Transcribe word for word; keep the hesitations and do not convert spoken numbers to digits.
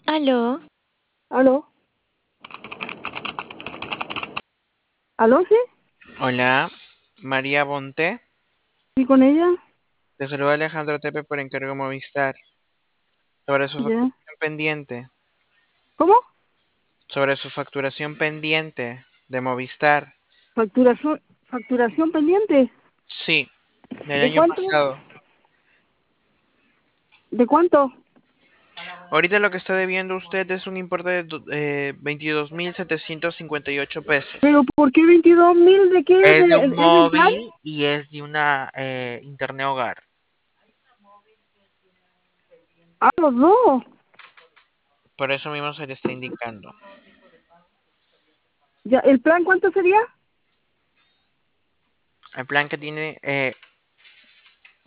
Aló, ¿Aló? ¿Aló, sí? hola, María Bonte. ¿Sí con ella? Te saluda Alejandro Tepe por encargo Movistar. Sobre su Ya. facturación pendiente. ¿Cómo? Sobre su facturación pendiente de Movistar. ¿Facturación, facturación pendiente? Sí, del ¿De año cuánto? pasado. ¿De cuánto? Ahorita lo que está debiendo usted es un importe de do- eh, veintidós mil setecientos cincuenta y ocho pesos. ¿Pero por qué veintidós mil? ¿De qué? Es de ¿De, un ¿Es del plan? móvil y es de una eh, internet hogar. Ah, los dos. Por eso mismo se le está indicando. Ya, ¿el plan cuánto sería? El plan que tiene, eh,